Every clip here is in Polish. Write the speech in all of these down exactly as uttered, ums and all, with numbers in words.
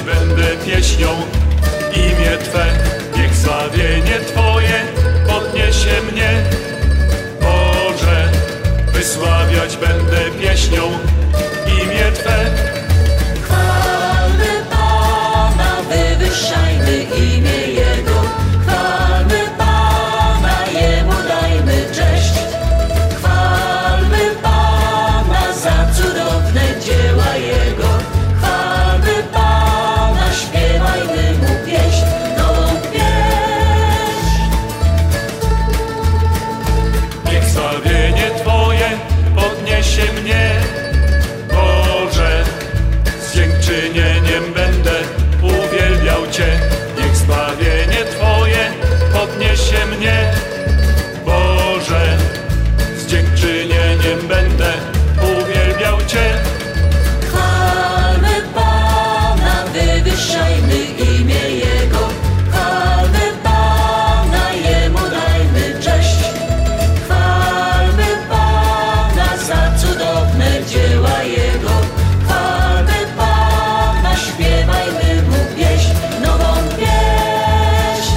będę pieśnią imię Twe. Niech zbawienie Twoje podniesie mnie, Boże. Wysławiać będę pieśnią imię Twe. Chwalmy Pana, wywyższajmy imię Jego. Chwalmy Pana, Jemu dajmy cześć. Chwalmy Pana za cudowne dzieła Jego. Chwalmy Pana, śpiewajmy Mu pieśń, nową pieśń. Niech zbawienie Twoje podniesie mnie, Boże. Z dziękczynieniem będę uwielbiał Cię. Niech zbawienie Twoje podniesie mnie, Boże. Z dziękczynieniem będę uwielbiał Cię. Chwalmy Pana, wywyższajmy imię Jego. Chwalmy Pana, Jemu dajmy cześć. Chwalmy Pana za cudowne dzieła Jego. Chwalmy Pana, śpiewajmy Mu pieśń, nową pieśń.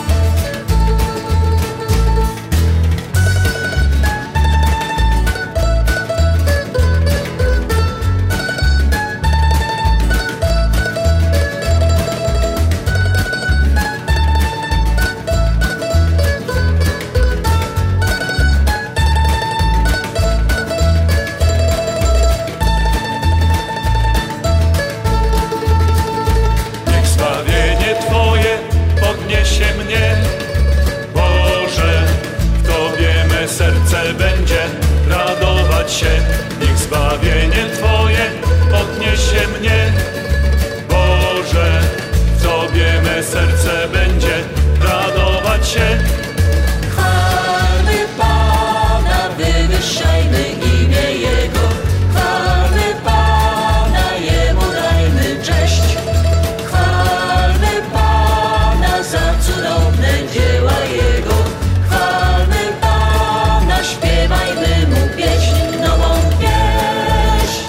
Niech zbawienie Twoje podniesie mnie, Boże. W Tobie me serce będzie radować się. Niech zbawienie Twoje podniesie mnie, Boże. W Tobie me serce będzie radować się. Chwalmy Pana, wywyższajmy imię Jego. Chwalmy Pana, Jemu dajmy cześć. Chwalmy Pana za cudowne dzieła Jego. Chwalmy Pana, śpiewajmy Mu pieśń, nową pieśń.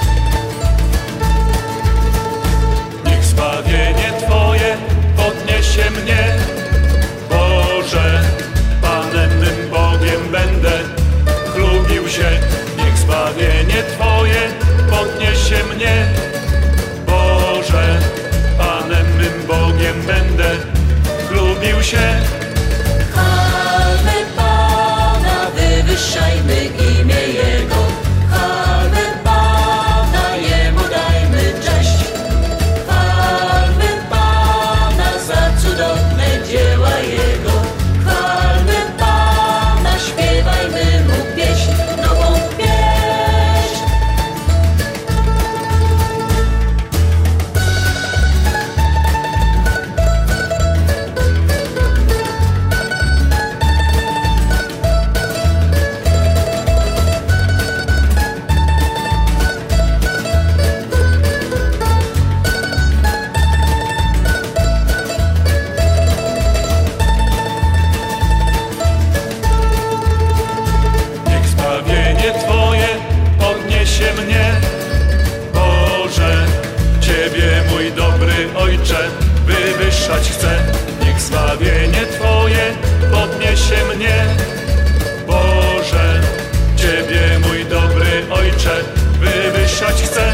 Niech zbawienie Twoje podniesie mnie, Boże. Panem mym Bogiem będę chlubił się. Niech zbawienie Twoje podniesie mnie, Boże. Panem mym Bogiem będę chlubił się. Chwalmy Pana, wywyższajmy imię Jego. Chwalmy Pana, Jemu dajmy cześć. Chwalmy Pana za cudowne dzieła Jego. Chwalmy Pana, śpiewajmy Mu pieśń, nową pieśń. Niech zbawienie Twoje podniesie mnie, Boże. Ciebie, mój dobry Ojcze, wywyższać chcę. Niech zbawienie Twoje podniesie mnie, Boże. Ciebie, mój dobry Ojcze, wywyższać chcę.